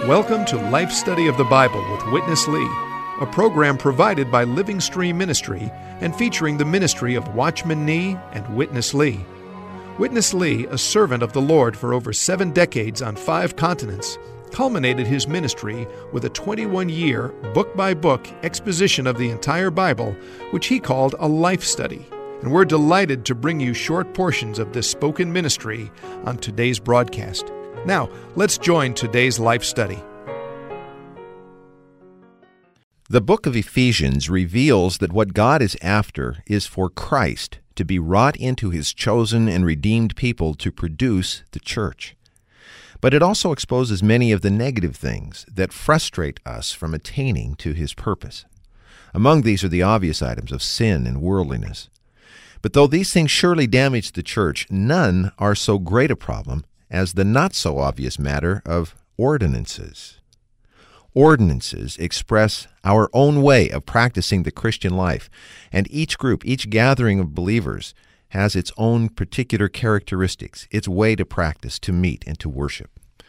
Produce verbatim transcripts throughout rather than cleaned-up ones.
Welcome to Life Study of the Bible with Witness Lee, a program provided by Living Stream Ministry and featuring the ministry of Watchman Nee and Witness Lee. Witness Lee, a servant of the Lord for over seven decades on five continents, culminated his ministry with a twenty-one-year, book-by-book exposition of the entire Bible, which he called a life study. And we're delighted to bring you short portions of this spoken ministry on today's broadcast. Now, let's join today's life study. The book of Ephesians reveals that what God is after is for Christ to be wrought into His chosen and redeemed people to produce the church. But it also exposes many of the negative things that frustrate us from attaining to His purpose. Among these are the obvious items of sin and worldliness. But though these things surely damage the church, none are so great a problem as the not-so-obvious matter of ordinances. Ordinances express our own way of practicing the Christian life, and each group, each gathering of believers, has its own particular characteristics, its way to practice, to meet, and to worship.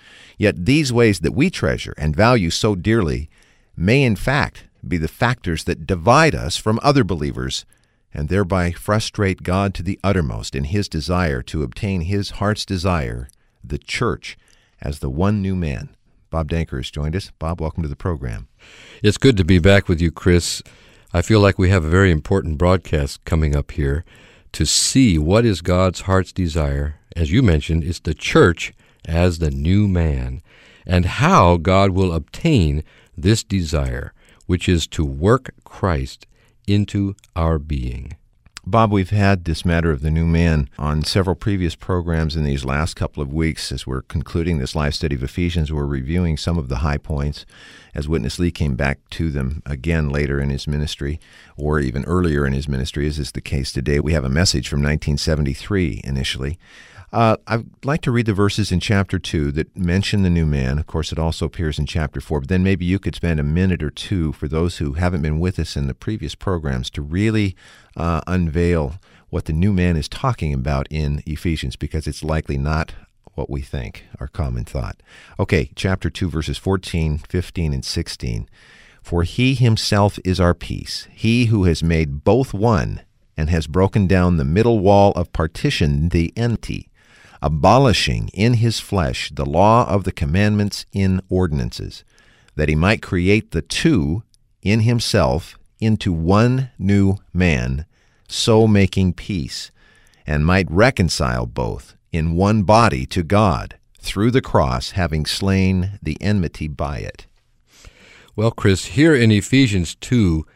Yet these ways that we treasure and value so dearly may in fact be the factors that divide us from other believers and thereby frustrate God to the uttermost in His desire to obtain His heart's desire, the church, as the one new man. Bob Danker has joined us. Bob, welcome to the program. It's good to be back with you, Chris. I feel like we have a very important broadcast coming up here to see what is God's heart's desire. As you mentioned, it's the church as the new man, and how God will obtain this desire, which is to work Christ into our being. Bob, we've had this matter of the new man on several previous programs in these last couple of weeks. As we're concluding this life study of Ephesians, we're reviewing some of the high points as Witness Lee came back to them again later in his ministry, or even earlier in his ministry, as is the case today. We have a message from nineteen seventy-three initially. Uh, I'd like to read the verses in chapter two that mention the new man. Of course, it also appears in chapter four, but then maybe you could spend a minute or two for those who haven't been with us in the previous programs to really uh, unveil what the new man is talking about in Ephesians, because it's likely not what we think, our common thought. Okay, chapter two, verses fourteen, fifteen, and sixteen. For He Himself is our peace, He who has made both one and has broken down the middle wall of partition, the enmity, abolishing in His flesh the law of the commandments in ordinances, that He might create the two in Himself into one new man, so making peace, and might reconcile both in one body to God, through the cross, having slain the enmity by it. Well, Chris, here in Ephesians two,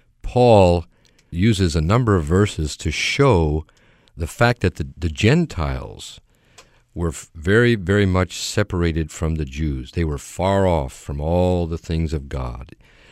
Paul uses a number of verses to show the fact that the, the Gentiles were very, very much separated from the Jews. They were far off from all the things of God.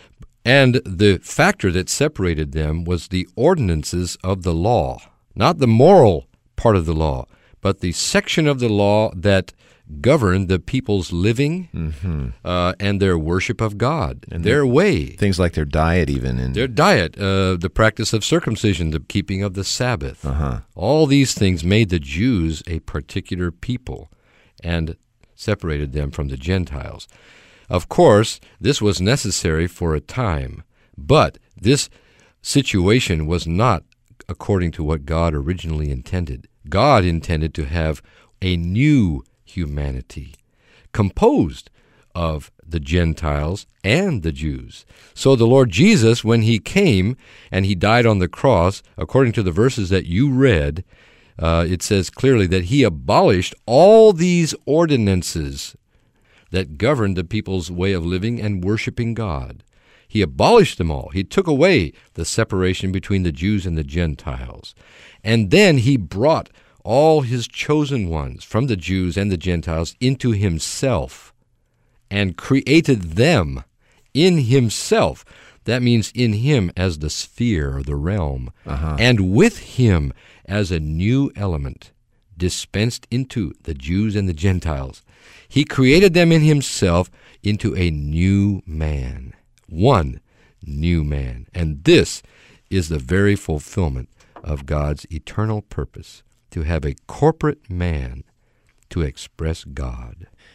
And the factor that separated them was the ordinances of the law, not the moral part of the law, but the section of the law that governed the people's living mm-hmm. uh, and their worship of God, and their way. Things like their diet even. And their diet, uh, the practice of circumcision, the keeping of the Sabbath. Uh-huh. All these things made the Jews a particular people and separated them from the Gentiles. Of course, this was necessary for a time, but this situation was not according to what God originally intended. God intended to have a new humanity composed of the Gentiles and the Jews. So the Lord Jesus, when He came and He died on the cross, according to the verses that you read, uh, it says clearly that He abolished all these ordinances that governed the people's way of living and worshiping God. He abolished them all. He took away the separation between the Jews and the Gentiles. And then He brought all His chosen ones from the Jews and the Gentiles into Himself and created them in Himself. That means in Him as the sphere or the realm, uh-huh. and with Him as a new element dispensed into the Jews and the Gentiles. He created them in Himself into a new man, one new man. And this is the very fulfillment of God's eternal purpose, to have a corporate man to express God.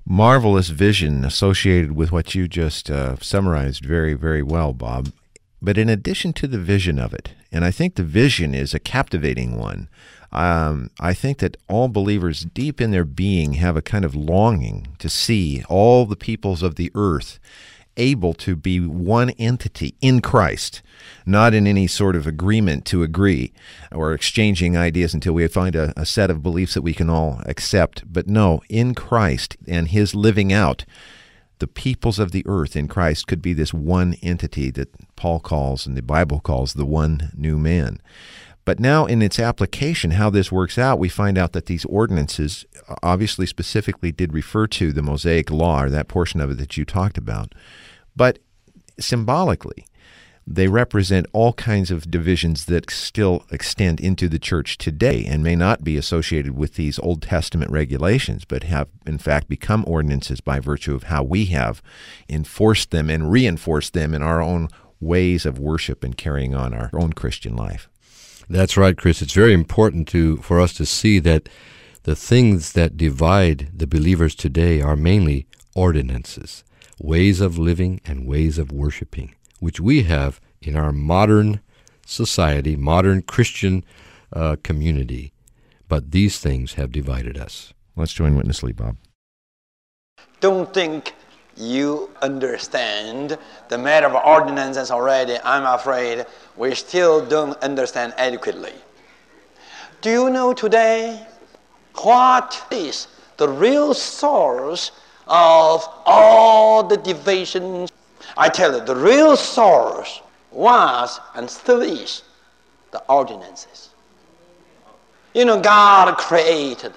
Marvelous vision associated with what you just uh, summarized very, very well, Bob. But in addition to the vision of it, and I think the vision is a captivating one, um, I think that all believers deep in their being have a kind of longing to see all the peoples of the earth able to be one entity in Christ, not in any sort of agreement to agree or exchanging ideas until we find a, a set of beliefs that we can all accept. But no, in Christ and his living out, the peoples of the earth in Christ could be this one entity that Paul calls and the Bible calls the one new man. But now in its application, how this works out, we find out that these ordinances obviously specifically did refer to the Mosaic Law, or that portion of it that you talked about. But symbolically, they represent all kinds of divisions that still extend into the church today and may not be associated with these Old Testament regulations, but have in fact become ordinances by virtue of how we have enforced them and reinforced them in our own ways of worship and carrying on our own Christian life. That's right, Chris. It's very important to for us to see that the things that divide the believers today are mainly ordinances, ways of living and ways of worshiping, which we have in our modern society, modern Christian uh, community. But these things have divided us. Let's join Witness Lee, Bob. Don't think you understand the matter of ordinances already. I'm afraid we still don't understand adequately. Do you know today what is the real source of all the divisions? I tell you, the real source was and still is the ordinances. You know, God created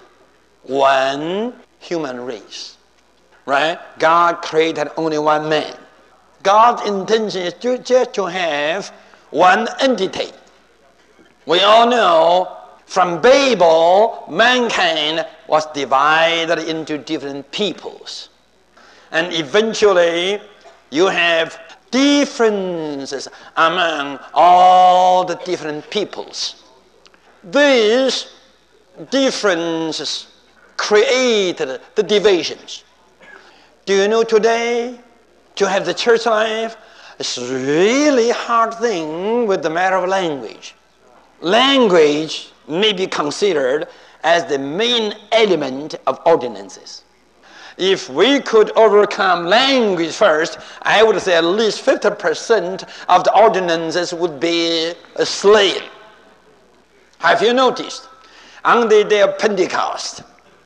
one human race, right? God created only one man. God's intention is to, just to have one entity. We all know from Babel, mankind was divided into different peoples. And eventually, you have differences among all the different peoples. These differences created the divisions. Do you know today, to have the church life, it's a really hard thing with the matter of language. Language may be considered as the main element of ordinances. If we could overcome language first, I would say at least fifty percent of the ordinances would be slain. Have you noticed? On the day of Pentecost,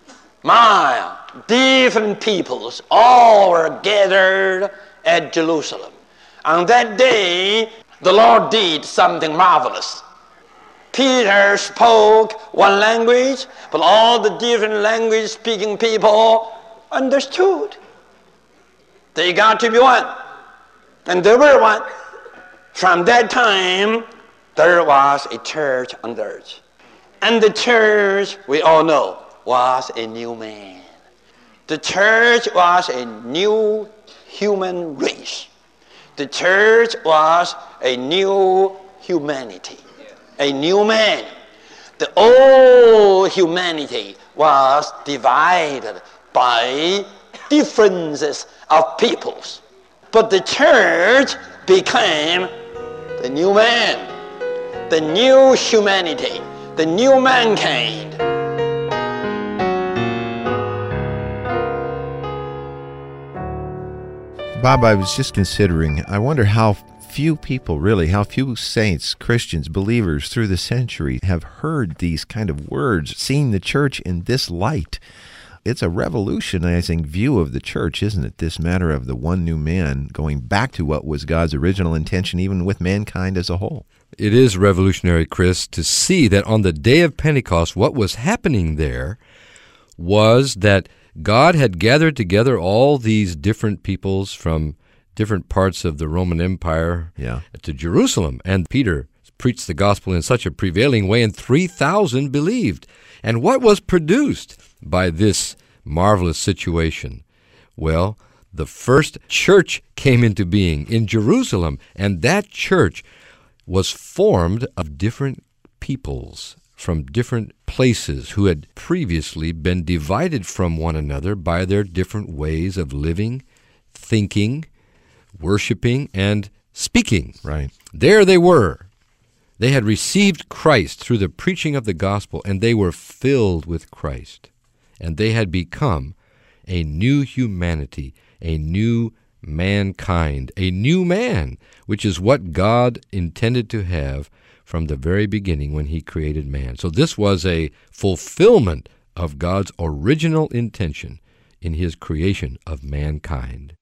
my different peoples all were gathered at Jerusalem. On that day, the Lord did something marvelous. Peter spoke one language, but all the different language-speaking people understood. They got to be one. And they were one. From that time, there was a church on the earth. And the church, we all know, was a new man. The church was a new human race. The church was a new humanity, a new man. The old humanity was divided by differences of peoples. But the church became the new man, the new humanity, the new mankind. Bob, I was just considering, I wonder how few people, really, how few saints, Christians, believers through the century have heard these kind of words, seen the church in this light. It's a revolutionizing view of the church, isn't it? This matter of the one new man going back to what was God's original intention, even with mankind as a whole. It is revolutionary, Chris, to see that on the day of Pentecost, what was happening there was that God had gathered together all these different peoples from different parts of the Roman Empire yeah. to Jerusalem. And Peter preached the gospel in such a prevailing way, and three thousand believed. And what was produced by this marvelous situation? Well, the first church came into being in Jerusalem, and that church was formed of different peoples from different places who had previously been divided from one another by their different ways of living, thinking, worshiping, and speaking. Right. There they were. They had received Christ through the preaching of the gospel, and they were filled with Christ. And they had become a new humanity, a new mankind, a new man, which is what God intended to have from the very beginning when he created man. So this was a fulfillment of God's original intention in his creation of mankind.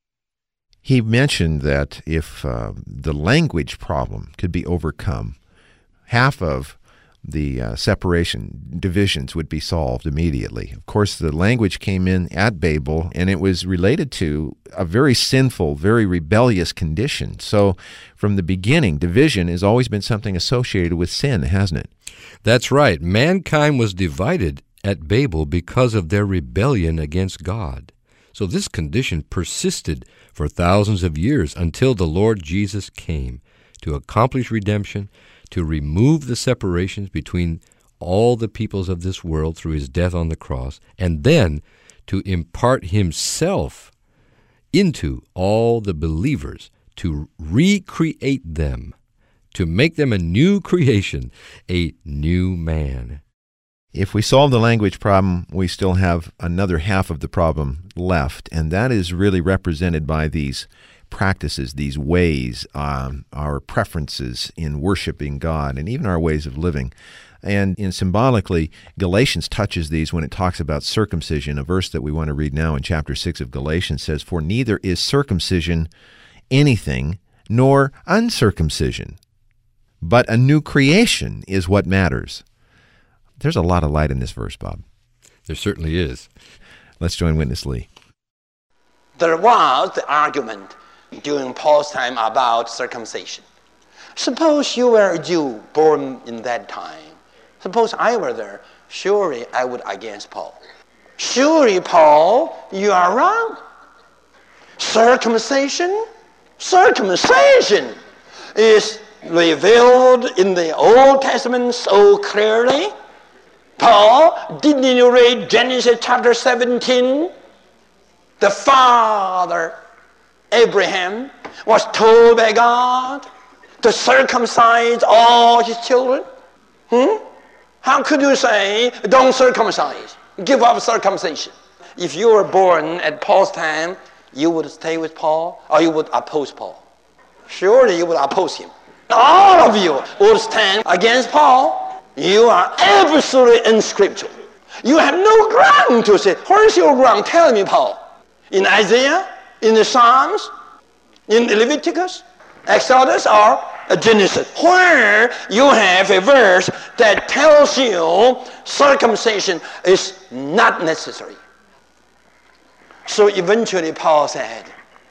He mentioned that if uh, the language problem could be overcome, half of the uh, separation, divisions would be solved immediately. Of course, the language came in at Babel, and it was related to a very sinful, very rebellious condition. So from the beginning, division has always been something associated with sin, hasn't it? That's right. Mankind was divided at Babel because of their rebellion against God. So this condition persisted for thousands of years until the Lord Jesus came to accomplish redemption, to remove the separations between all the peoples of this world through his death on the cross, and then to impart himself into all the believers, to recreate them, to make them a new creation, a new man. If we solve the language problem, we still have another half of the problem left, and that is really represented by these practices, these ways, um, our preferences in worshiping God, and even our ways of living. And in symbolically, Galatians touches these when it talks about circumcision. A verse that we want to read now in chapter six of Galatians says, "For neither is circumcision anything, nor uncircumcision, but a new creation is what matters." There's a lot of light in this verse, Bob. There certainly is. Let's join Witness Lee. There was the argument during Paul's time about circumcision. Suppose you were a Jew born in that time. Suppose I were there. Surely I would against Paul. Surely, Paul, you are wrong. Circumcision? Circumcision is revealed in the Old Testament so clearly. Paul, didn't you read Genesis chapter seventeen? The father, Abraham, was told by God to circumcise all his children. Hmm? How could you say, don't circumcise, give up circumcision? If you were born at Paul's time, you would stay with Paul or you would oppose Paul. Surely you would oppose him. All of you would stand against Paul. You are absolutely unscriptural. You have no ground to say, where's your ground? Tell me, Paul. In Isaiah, in the Psalms, in Leviticus, Exodus, or Genesis, where you have a verse that tells you circumcision is not necessary. So eventually Paul said,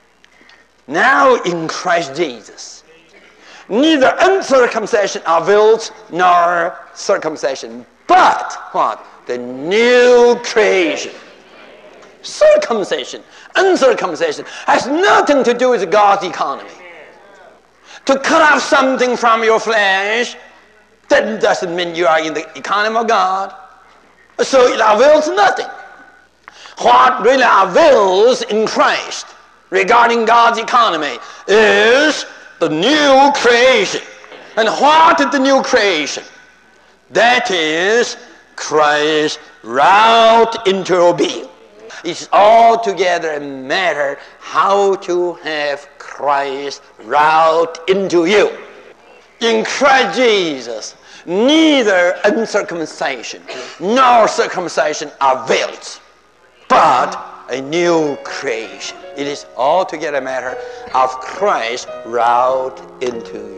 now in Christ Jesus, neither uncircumcision avails nor circumcision, but what? The new creation. Circumcision, uncircumcision has nothing to do with God's economy. To cut off something from your flesh, that doesn't mean you are in the economy of God. So it avails nothing. What really avails in Christ regarding God's economy is the new creation. And what is the new creation? That is Christ wrought into your being. It's altogether a matter how to have Christ wrought into you. In Christ Jesus, neither uncircumcision nor circumcision avails, but a new creation. It is altogether a matter of Christ wrought into you.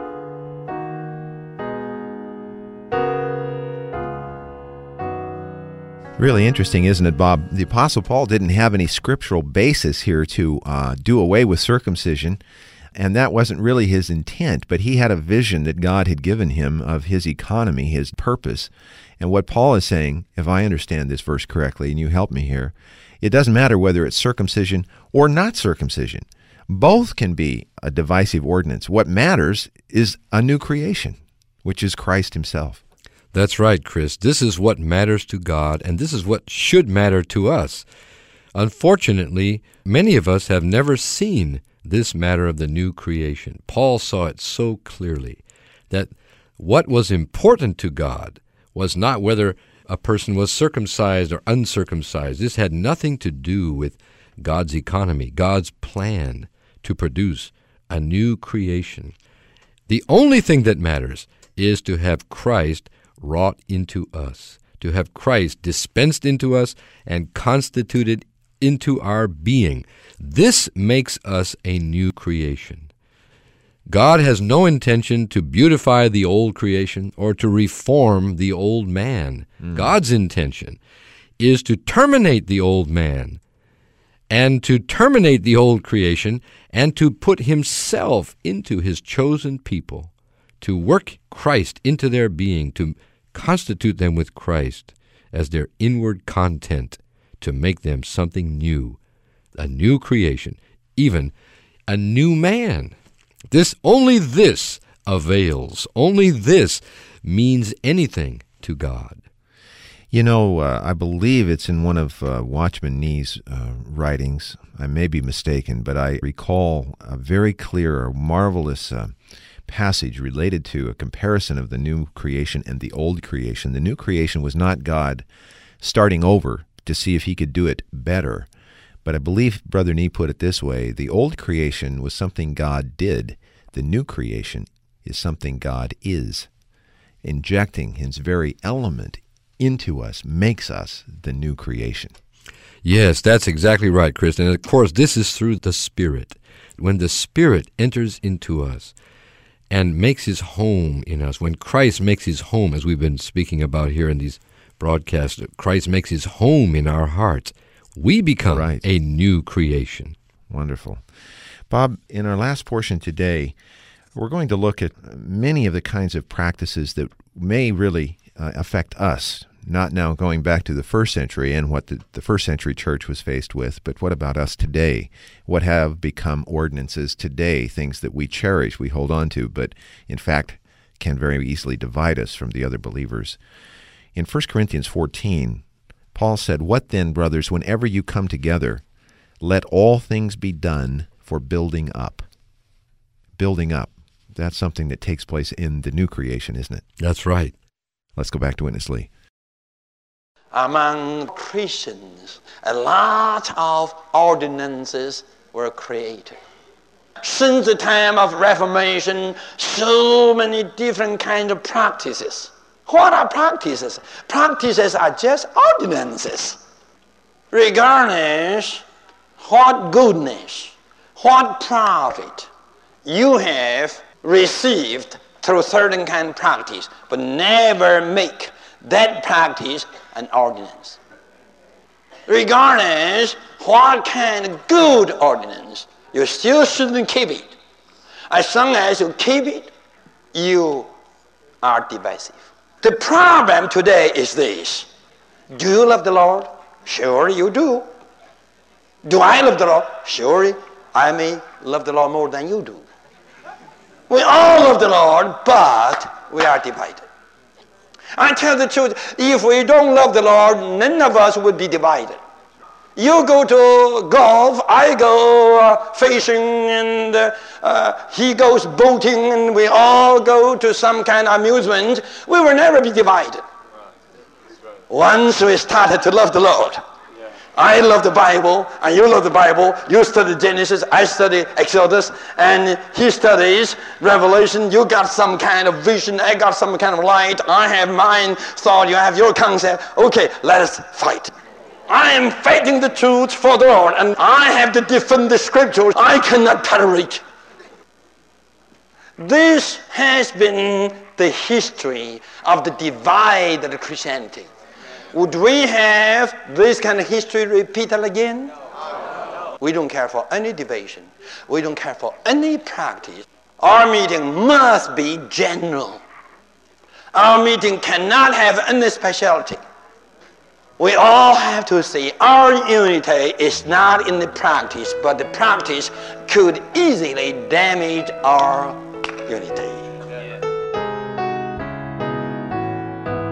Really interesting, isn't it, Bob? The Apostle Paul didn't have any scriptural basis here to uh, do away with circumcision, and that wasn't really his intent, but he had a vision that God had given him of his economy, his purpose. And what Paul is saying, if I understand this verse correctly, and you help me here, it doesn't matter whether it's circumcision or not circumcision. Both can be a divisive ordinance. What matters is a new creation, which is Christ himself. That's right, Chris. This is what matters to God, and this is what should matter to us. Unfortunately, many of us have never seen this matter of the new creation. Paul saw it so clearly that what was important to God was not whether a person was circumcised or uncircumcised. This had nothing to do with God's economy, God's plan to produce a new creation. The only thing that matters is to have Christ wrought into us, to have Christ dispensed into us and constituted into our being. This makes us a new creation. God has no intention to beautify the old creation or to reform the old man. Mm. God's intention is to terminate the old man and to terminate the old creation and to put himself into his chosen people, to work Christ into their being, to constitute them with Christ as their inward content, to make them something new, a new creation, even a new man. This, only this avails. Only this means anything to God. You know, uh, I believe it's in one of uh, Watchman Nee's uh, writings. I may be mistaken, but I recall a very clear, a marvelous uh, passage related to a comparison of the new creation and the old creation. The new creation was not God starting over to see if he could do it better. But I believe Brother Nee put it this way: the old creation was something God did. The new creation is something God is. Injecting his very element into us makes us the new creation. Yes, that's exactly right, Chris. And of course, this is through the Spirit. When the Spirit enters into us and makes his home in us, when Christ makes his home, as we've been speaking about here in these broadcasts, Christ makes his home in our hearts, we become right. a new creation. Wonderful. Bob, in our last portion today, we're going to look at many of the kinds of practices that may really uh, affect us, not now going back to the first century and what the, the first century church was faced with, but what about us today? What have become ordinances today, things that we cherish, we hold on to, but in fact can very easily divide us from the other believers. In First Corinthians fourteen, Paul said, "What then, brothers, whenever you come together, let all things be done for building up." Building up. That's something that takes place in the new creation, isn't it? That's right. Let's go back to Witness Lee. Among Christians, a lot of ordinances were created. Since the time of Reformation, so many different kinds of practices. What are practices? Practices are just ordinances. Regardless what goodness, what profit you have received through certain kind of practice, but never make that practice an ordinance. Regardless what kind of good ordinance, you still shouldn't keep it. As long as you keep it, you are divisive. The problem today is this: do you love the Lord? Sure you do. Do I love the Lord? Sure, I may love the Lord more than you do. We all love the Lord, but we are divided. I tell the truth, if we don't love the Lord, none of us would be divided. You go to golf, I go uh, fishing, and uh, uh, he goes boating, and we all go to some kind of amusement. We will never be divided. Once we started to love the Lord. I love the Bible, and you love the Bible. You study Genesis, I study Exodus, and he studies Revelation. You got some kind of vision, I got some kind of light. I have mine thought, you have your concept. Okay, let us fight. I am fighting the truth for the Lord, and I have to defend the scriptures. I cannot tolerate. This has been the history of the divided Christianity. Would we have this kind of history repeated again? No. We don't care for any division. We don't care for any practice. Our meeting must be general. Our meeting cannot have any specialty. We all have to see our unity is not in the practice, but the practice could easily damage our unity.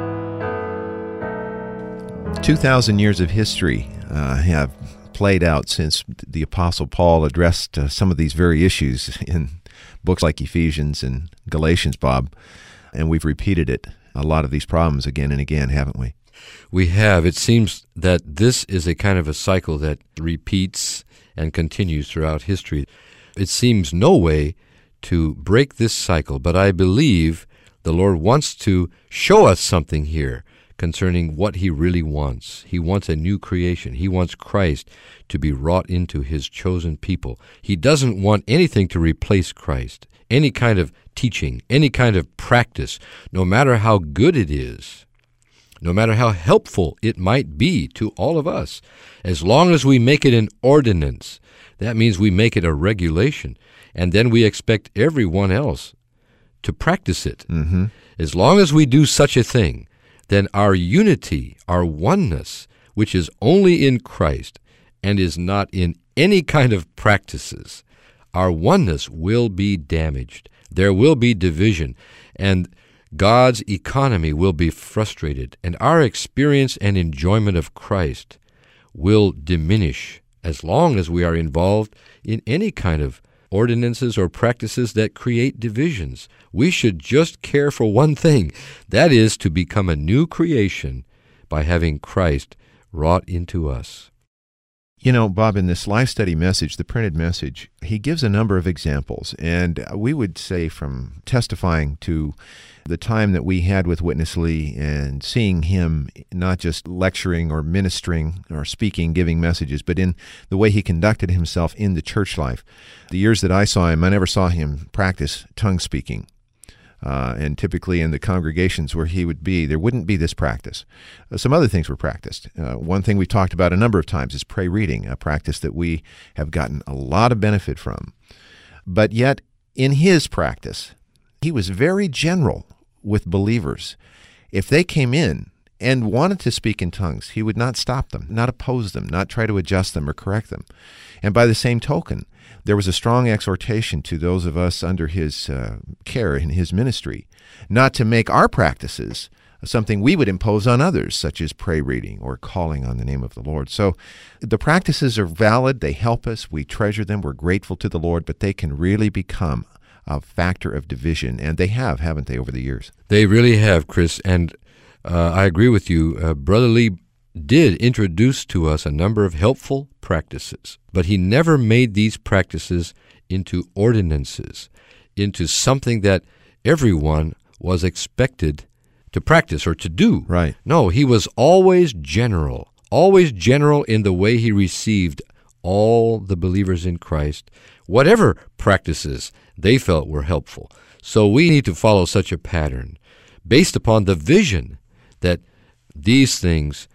two thousand years of history uh, have played out since the Apostle Paul addressed uh, some of these very issues in books like Ephesians and Galatians, Bob, and we've repeated it, a lot of these problems again and again, haven't we? We have. It seems that this is a kind of a cycle that repeats and continues throughout history. It seems no way to break this cycle, but I believe the Lord wants to show us something here concerning what He really wants. He wants a new creation. He wants Christ to be wrought into His chosen people. He doesn't want anything to replace Christ, any kind of teaching, any kind of practice, no matter how good it is, no matter how helpful it might be to all of us. As long as we make it an ordinance, that means we make it a regulation, and then we expect everyone else to practice it. Mm-hmm. As long as we do such a thing, then our unity, our oneness, which is only in Christ and is not in any kind of practices, our oneness will be damaged. There will be division, and God's economy will be frustrated, and our experience and enjoyment of Christ will diminish as long as we are involved in any kind of ordinances or practices that create divisions. We should just care for one thing, that is to become a new creation by having Christ wrought into us. You know, Bob, in this Life Study message, the printed message, he gives a number of examples, and we would say from testifying to the time that we had with Witness Lee and seeing him not just lecturing or ministering or speaking, giving messages, but in the way he conducted himself in the church life. The years that I saw him, I never saw him practice tongue speaking. Uh, and typically in the congregations where he would be, there wouldn't be this practice. Uh, some other things were practiced. Uh, one thing we've talked about a number of times is pray reading, a practice that we have gotten a lot of benefit from. But yet, in his practice, he was very general with believers. If they came in and wanted to speak in tongues, he would not stop them, not oppose them, not try to adjust them or correct them. And by the same token, there was a strong exhortation to those of us under his uh, care in his ministry not to make our practices something we would impose on others, such as pray reading or calling on the name of the Lord. So the practices are valid. They help us. We treasure them. We're grateful to the Lord, but they can really become a factor of division, and they have, haven't they, over the years? They really have, Chris, and uh, I agree with you. Uh, Brother Lee did introduce to us a number of helpful practices, but he never made these practices into ordinances, into something that everyone was expected to practice or to do. Right. No, he was always general, always general in the way he received all the believers in Christ, whatever practices they felt were helpful. So we need to follow such a pattern based upon the vision that these things,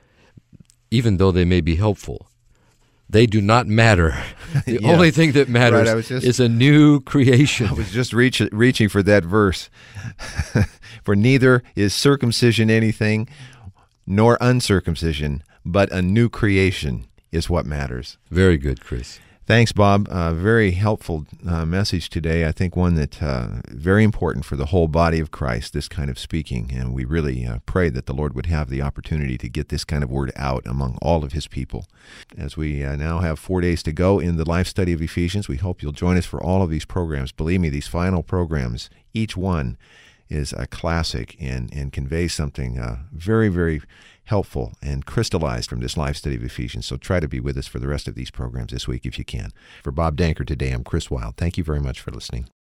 even though they may be helpful, they do not matter. The yeah. only thing that matters right, just, is a new creation. I was just reach, reaching for that verse. For neither is circumcision anything, nor uncircumcision, but a new creation is what matters. Very good, Chris. Thanks, Bob. Uh, very helpful uh, message today. I think one that uh, very important for the whole body of Christ, this kind of speaking. And we really uh, pray that the Lord would have the opportunity to get this kind of word out among all of His people. As we uh, now have four days to go in the life study of Ephesians, we hope you'll join us for all of these programs. Believe me, these final programs, each one is a classic and, and conveys something uh, very, very helpful and crystallized from this life study of Ephesians. So try to be with us for the rest of these programs this week if you can. For Bob Danker today, I'm Chris Wilde. Thank you very much for listening.